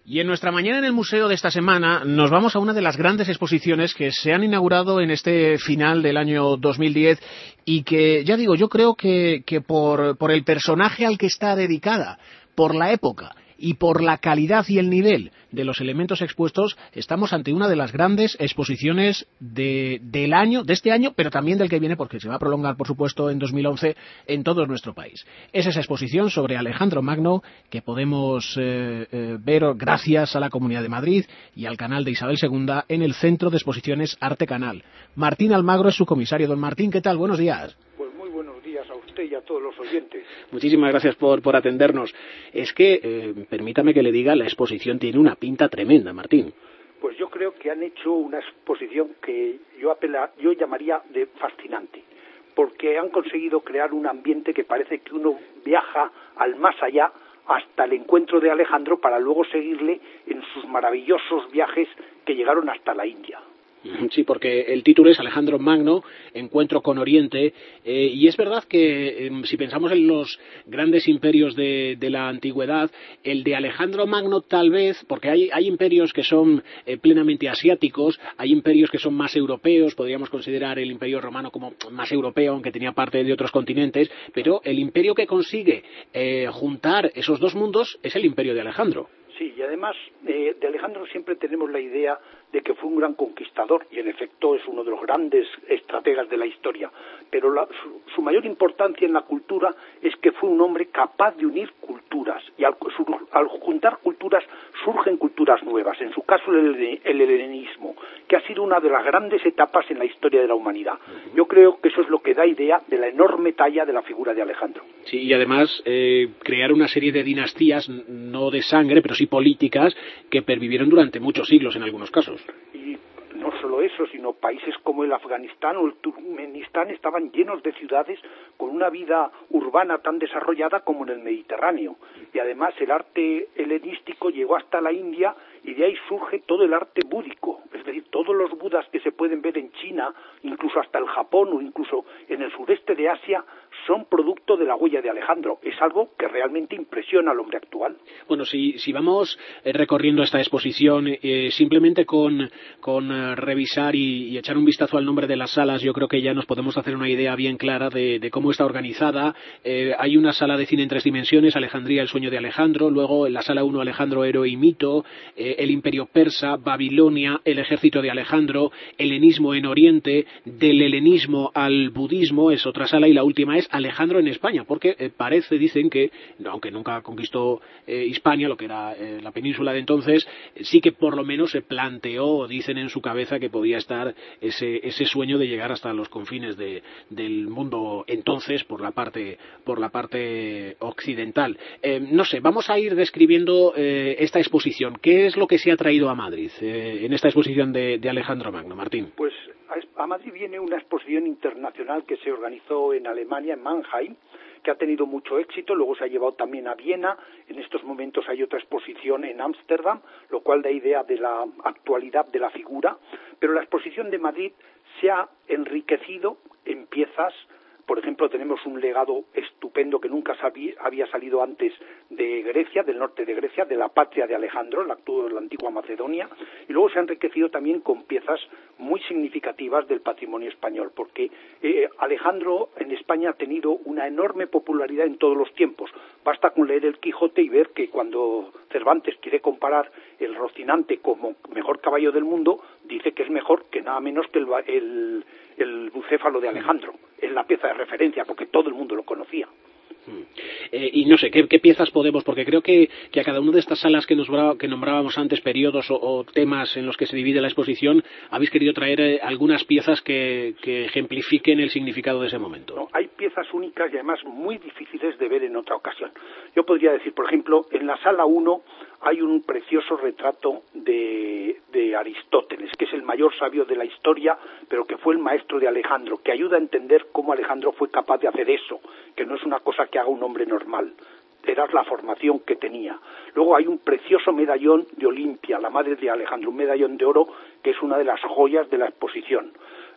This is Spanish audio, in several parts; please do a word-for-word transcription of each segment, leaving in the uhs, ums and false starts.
Y en nuestra mañana en el museo de esta semana nos vamos a una de las grandes exposiciones que se han inaugurado en este final del año dos mil diez y que, ya digo, yo creo que, que por, por el personaje al que está dedicada, por la época y por la calidad y el nivel de los elementos expuestos, estamos ante una de las grandes exposiciones de, del año, de este año, pero también del que viene, porque se va a prolongar, por supuesto, en dos mil once en todo nuestro país. Es esa exposición sobre Alejandro Magno que podemos eh, eh, ver gracias a la Comunidad de Madrid y al canal de Isabel segunda en el Centro de Exposiciones Arte Canal. Martín Almagro es su comisario. Don Martín, ¿qué tal? Buenos días. A usted y a todos los oyentes. Muchísimas gracias por, por atendernos. Es que, eh, permítame que le diga, la exposición tiene una pinta tremenda, Martín. Pues yo creo que han hecho una exposición que yo, apela, yo llamaría de fascinante, porque han conseguido crear un ambiente que parece que uno viaja al más allá hasta el encuentro de Alejandro para luego seguirle en sus maravillosos viajes que llegaron hasta la India. Sí, porque el título es Alejandro Magno, Encuentro con Oriente, eh, y es verdad que eh, si pensamos en los grandes imperios de, de la antigüedad, el de Alejandro Magno tal vez, porque hay, hay imperios que son eh, plenamente asiáticos, hay imperios que son más europeos, podríamos considerar el imperio romano como más europeo, aunque tenía parte de otros continentes, pero el imperio que consigue eh, juntar esos dos mundos es el imperio de Alejandro. Sí, y además eh, de Alejandro siempre tenemos la idea de que fue un gran conquistador y en efecto es uno de los grandes estrategas de la historia, pero la, su, su mayor importancia en la cultura es que fue un hombre capaz de unir culturas y al, su, al juntar culturas surgen culturas nuevas, en su caso el, el helenismo, que ha sido una de las grandes etapas en la historia de la humanidad. Yo creo que eso es lo que da idea de la enorme talla de la figura de Alejandro. Sí, y además eh, crear una serie de dinastías, no de sangre, pero sí políticas, que pervivieron durante muchos siglos en algunos casos. Y no solo eso, sino países como el Afganistán o el Turkmenistán estaban llenos de ciudades con una vida urbana tan desarrollada como en el Mediterráneo. Y además el arte helenístico llegó hasta la India y de ahí surge todo el arte búdico, es decir, todos los budas que se pueden ver en China, incluso hasta el Japón o incluso en el sureste de Asia, son producto de la huella de Alejandro. Es algo que realmente impresiona al hombre actual. Bueno, si, si vamos recorriendo esta exposición, eh, simplemente con, con uh, revisar y, y echar un vistazo al nombre de las salas, yo creo que ya nos podemos hacer una idea bien clara de, de cómo está organizada. Eh, hay una sala de cine en tres dimensiones, Alejandría, el sueño de Alejandro, luego en la sala uno, Alejandro, héroe y mito, eh, el imperio persa, Babilonia, el ejército de Alejandro, helenismo en Oriente, del helenismo al budismo es otra sala, y la última es Alejandro en España, porque eh, parece, dicen que, aunque nunca conquistó eh, Hispania, lo que era eh, la península de entonces, eh, sí que por lo menos se planteó, dicen en su cabeza, que podía estar ese, ese sueño de llegar hasta los confines de, del mundo entonces por la parte, por la parte occidental. Eh, no sé, vamos a ir describiendo eh, esta exposición. ¿Qué es lo que se ha traído a Madrid eh, en esta exposición de, de Alejandro Magno, Martín? Pues a Madrid viene una exposición internacional que se organizó en Alemania, en Mannheim, que ha tenido mucho éxito, luego se ha llevado también a Viena, en estos momentos hay otra exposición en Ámsterdam, lo cual da idea de la actualidad de la figura, pero la exposición de Madrid se ha enriquecido en piezas. Por ejemplo, tenemos un legado estupendo que nunca sabía, había salido antes de Grecia, del norte de Grecia, de la patria de Alejandro, la, la antigua Macedonia, y luego se ha enriquecido también con piezas muy significativas del patrimonio español, porque eh, Alejandro en España ha tenido una enorme popularidad en todos los tiempos. Basta con leer el Quijote y ver que cuando Cervantes quiere comparar el Rocinante como mejor caballo del mundo, dice que es mejor que nada menos que el, el, el bucéfalo de Alejandro. Es la pieza de referencia porque todo el mundo lo conocía. Eh, y no sé, ¿qué, ¿qué piezas podemos? Porque creo que, que a cada una de estas salas que, nos, que nombrábamos antes, periodos o, o temas en los que se divide la exposición, habéis querido traer eh, algunas piezas que, que ejemplifiquen el significado de ese momento. No, hay piezas únicas y además muy difíciles de ver en otra ocasión. Yo podría decir, por ejemplo, en la sala uno hay un precioso retrato de, de Aristóteles, que es el mayor sabio de la historia, pero que fue el maestro de Alejandro, que ayuda a entender cómo Alejandro fue capaz de hacer eso, que no es una cosa que haga un hombre normal. Era la formación que tenía. Luego hay un precioso medallón de Olimpia, la madre de Alejandro, un medallón de oro que es una de las joyas de la exposición.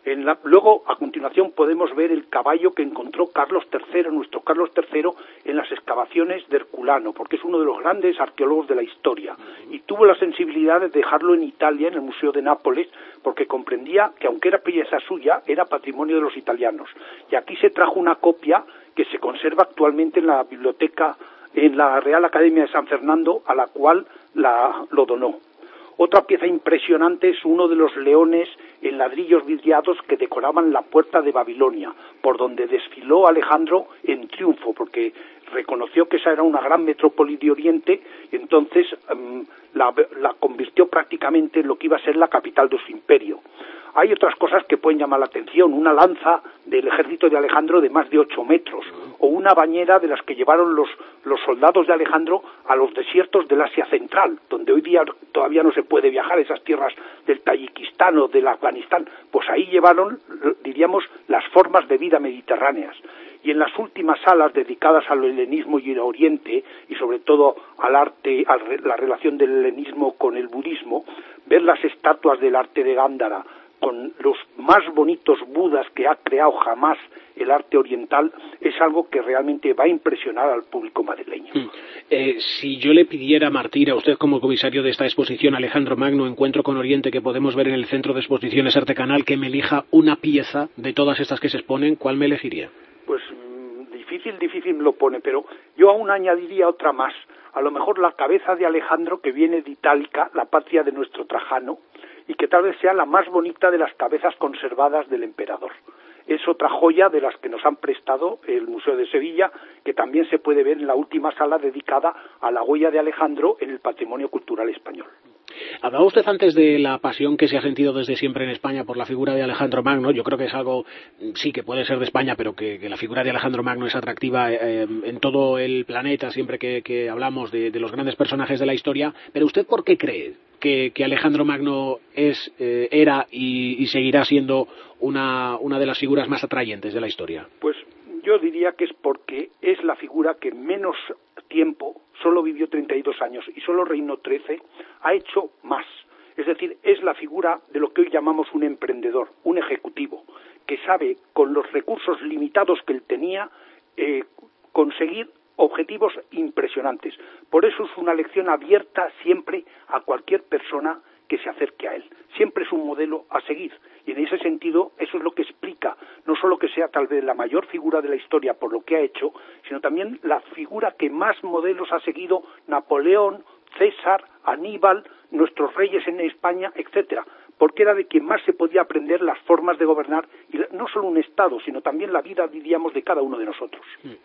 En la, luego, a continuación, podemos ver el caballo que encontró Carlos tercero, nuestro Carlos tercero, en las excavaciones de Herculano, porque es uno de los grandes arqueólogos de la historia. Y tuvo la sensibilidad de dejarlo en Italia, en el Museo de Nápoles, porque comprendía que, aunque era pieza suya, era patrimonio de los italianos. Y aquí se trajo una copia que se conserva actualmente en la biblioteca, en la Real Academia de San Fernando, a la cual la, lo donó. Otra pieza impresionante es uno de los leones en ladrillos vidriados que decoraban la puerta de Babilonia, por donde desfiló Alejandro en triunfo, porque reconoció que esa era una gran metrópoli de Oriente, y entonces um, la, la convirtió prácticamente en lo que iba a ser la capital de su imperio. Hay otras cosas que pueden llamar la atención, una lanza del ejército de Alejandro de más de ocho metros, o una bañera de las que llevaron los, los soldados de Alejandro a los desiertos del Asia Central, donde hoy día todavía no se puede viajar, esas tierras del Tayikistán o del Afganistán, pues ahí llevaron, diríamos, las formas de vida mediterráneas. Y en las últimas salas dedicadas al helenismo y el Oriente, y sobre todo al arte, a la relación del helenismo con el budismo, ver las estatuas del arte de Gándara, con los más bonitos budas que ha creado jamás el arte oriental, es algo que realmente va a impresionar al público madrileño. Mm. Eh, si yo le pidiera, Martín, a usted como comisario de esta exposición Alejandro Magno, Encuentro con Oriente, que podemos ver en el Centro de Exposiciones Arte Canal, que me elija una pieza de todas estas que se exponen, ¿cuál me elegiría? Pues mmm, difícil, difícil me lo pone, pero yo aún añadiría otra más. A lo mejor la cabeza de Alejandro, que viene de Itálica, la patria de nuestro Trajano, y que tal vez sea la más bonita de las cabezas conservadas del emperador. Es otra joya de las que nos han prestado el Museo de Sevilla, que también se puede ver en la última sala dedicada a la huella de Alejandro en el patrimonio cultural español. Hablaba usted antes de la pasión que se ha sentido desde siempre en España por la figura de Alejandro Magno. Yo creo que es algo, sí, que puede ser de España, pero que, que la figura de Alejandro Magno es atractiva eh, en todo el planeta, siempre que, que hablamos de, de los grandes personajes de la historia. Pero ¿usted por qué cree que, que Alejandro Magno es, eh, era y, y seguirá siendo una, una de las figuras más atrayentes de la historia? Pues yo diría que es porque es la figura que menos tiempo, solo vivió treinta y dos años y solo reinó trece, ha hecho más. Es decir, es la figura de lo que hoy llamamos un emprendedor, un ejecutivo, que sabe, con los recursos limitados que él tenía, eh, conseguir objetivos impresionantes. Por eso es una lección abierta siempre a cualquier persona que se acerque a él. Siempre es un modelo a seguir. Y en ese sentido, eso es lo que explica, no solo que sea tal vez la mayor figura de la historia por lo que ha hecho, sino también la figura que más modelos ha seguido Napoleón, César, Aníbal, nuestros reyes en España, etcétera, porque era de quien más se podía aprender las formas de gobernar, y no solo un Estado, sino también la vida, diríamos, de cada uno de nosotros.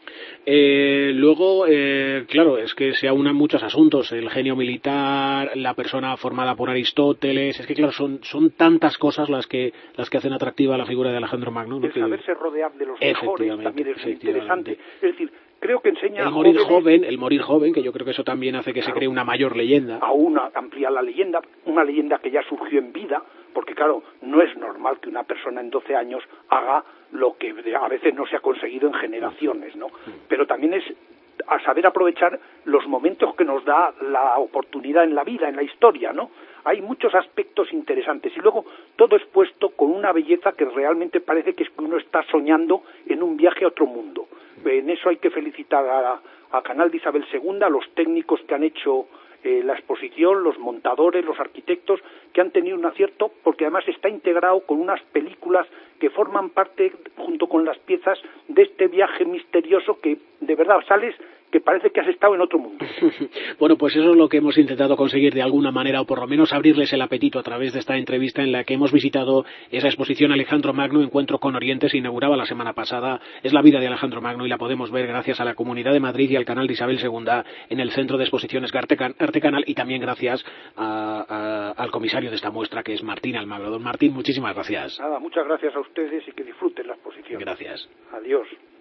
Eh, luego, eh, claro, es que se aunan muchos asuntos, el genio militar, la persona formada por Aristóteles, es que claro, son, son tantas cosas las que las que hacen atractiva la figura de Alejandro Magno, ¿no? El saberse rodear de los mejores también es muy interesante. Es decir, creo que enseña el morir jóvenes, joven, el morir joven, que yo creo que eso también hace que claro, se cree una mayor leyenda. Aún amplía la leyenda, una leyenda que ya surgió en vida, porque claro, no es normal que una persona en doce años haga lo que a veces no se ha conseguido en generaciones, ¿no? Pero también es a saber aprovechar los momentos que nos da la oportunidad en la vida, en la historia, ¿no? Hay muchos aspectos interesantes y luego todo expuesto con una belleza que realmente parece que uno está soñando en un viaje a otro mundo. En eso hay que felicitar a, a Canal de Isabel segunda, a los técnicos que han hecho eh, la exposición, los montadores, los arquitectos, que han tenido un acierto, porque además está integrado con unas películas que forman parte, junto con las piezas, de este viaje misterioso que de verdad sales que parece que has estado en otro mundo. Bueno, pues eso es lo que hemos intentado conseguir de alguna manera, o por lo menos abrirles el apetito a través de esta entrevista en la que hemos visitado esa exposición Alejandro Magno, Encuentro con Oriente, se inauguraba la semana pasada. Es la vida de Alejandro Magno y la podemos ver gracias a la Comunidad de Madrid y al canal de Isabel segunda en el Centro de Exposiciones Arte Canal, y también gracias a, a, al comisario de esta muestra, que es Martín Almagro. Don Martín, muchísimas gracias. Nada, muchas gracias a ustedes y que disfruten la exposición. Gracias. Adiós.